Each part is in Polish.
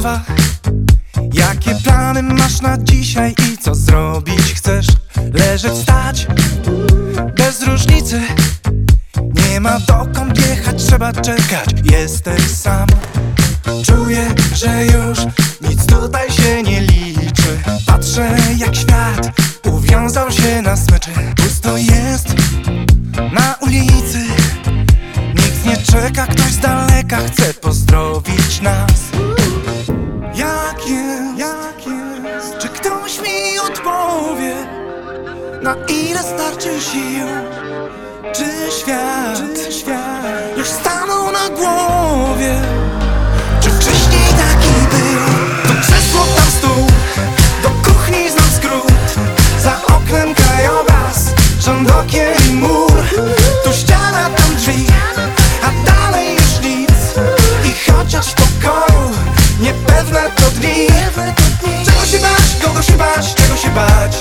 bywa? Jakie plany masz na dzisiaj i co zrobić chcesz? Leżeć, stać, bez różnicy. Nie ma dokąd jechać, trzeba czekać. Jesteś sam. Czuję, że już nic tutaj się nie liczy. Patrzę jak świat uwiązał się na smyczy. Pusto jest na ulicy, nikt nie czeka, ktoś z daleka chce pozdrowić nas. Jak jest? Czy ktoś mi odpowie? Na ile starczy sił? Czy świat już stanął na głowie? Czy wcześniej taki był? To krzesło, tam stół, do kuchni znam skrót. Za oknem krajobraz, rząd okien i mur. Tu ściana, tam drzwi, a dalej już nic. I chociaż w pokoju niepewne to dni. Czego się bać? Kogo się bać? Czego się bać?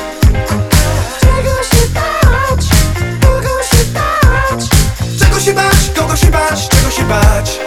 Czego się bać? Kogo się bać? Czego się bać?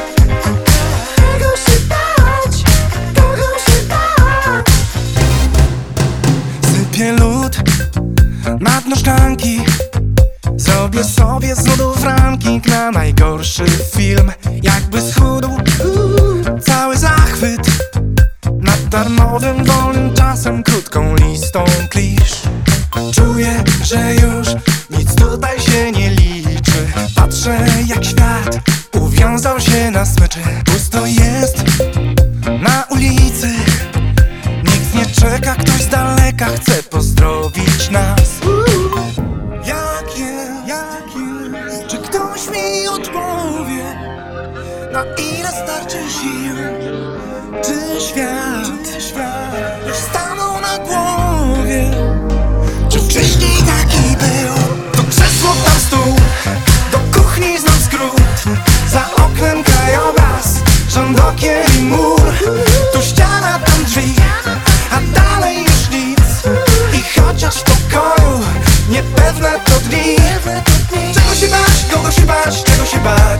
Sypie lód na dno szklanki. Zrobię sobie z nudów ranking na najgorszy film. Jakby schudł cały zachwyt nad darmowym, wolnym czasem, krótką listą klisz. Czuję, że już nic tutaj się nie liczy. Patrzę jak świat uwiązał się na smyczy. Pusto jest na ulicy, nikt nie czeka, ktoś z daleka chce pozdrowić nas. Jak jest? Czy ktoś mi odpowie? Na ile starczy sił? Czy świat już stanął na głowie? Czy wcześniej taki był? To krzesło, tam stół, do kuchni znam skrót. Za oknem krajobraz, rząd okien i mur. Tu ściana, tam drzwi, a dalej już nic. I chociaż w pokoju niepewne to dni. Czego się bać? Kogo się bać? Czego się bać?